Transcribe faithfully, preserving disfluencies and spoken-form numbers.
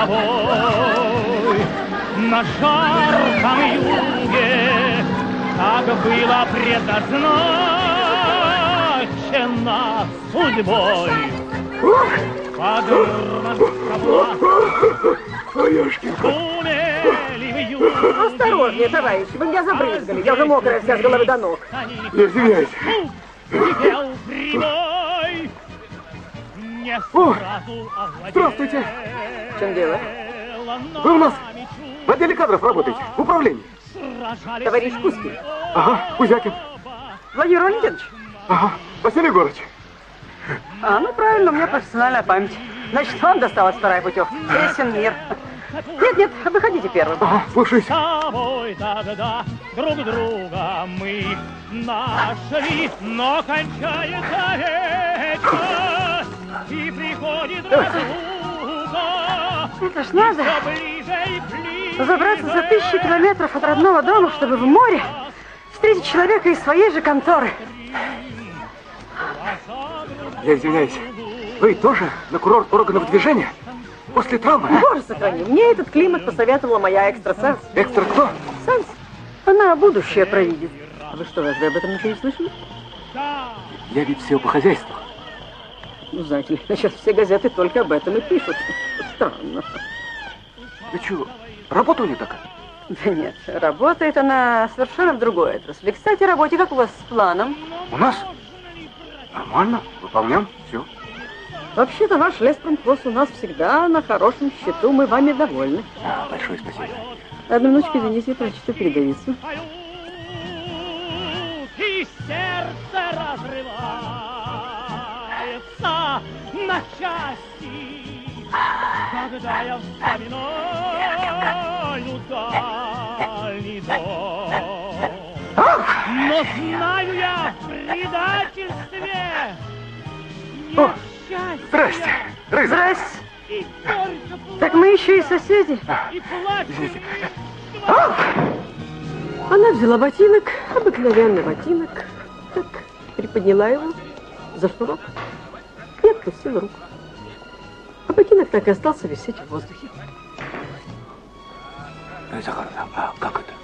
тобой на жарком юге, как было предназначено судьбой. Осторожнее, товарищ, вы меня забрызгали. Я уже мокрая вся с головы до ног. Я извиняюсь. О, здравствуйте. В чем дело? Вы у нас в отделе кадров работаете, в управлении. Товарищ Кузькин. Ага, Кузякин. Владимир Валентинович. Ага, Василий Егорович. А, ну правильно, у меня профессиональная память. Значит, вам досталась вторая путевка. Тесен мир. Нет, нет, выходите первым. Ага, слушаюсь. С тобой тогда друг друга мы нашли, но кончается вечер, и приходит разлука. Это ж надо ближе и ближе забраться за тысячи километров от родного дома, чтобы в море встретить человека из своей же конторы. Я извиняюсь. Вы тоже на курорт органов движения? После травмы, а? Боже сохрани, мне этот климат посоветовала моя экстрасенс. Экстра кто? Сенс. Она будущее провидит. А вы что, разве об этом ничего не слышали? Я ведь все по хозяйству. Ну, знаете ли, сейчас все газеты только об этом и пишут. Странно. Вы что, работа у нее такая? Да нет, работает она совершенно в другой отрасли. Кстати, работе как у вас с планом? У нас? Нормально, выполняем, все. Вообще-то ваш леспромхоз у нас всегда на хорошем счету, мы вами довольны. А, большое спасибо. Одну минуточку, извините, я прочту передовицу. И сердце разрывается на части, когда я вспоминаю дальний дом. Но знаю я в предательстве. О, здрасте. Рыза. Здрасте. Так мы еще и соседи. А, извините. Она взяла ботинок, обыкновенный ботинок, так приподняла его за шнурок и отпустила руку. А ботинок так и остался висеть в воздухе. Захар, а как это?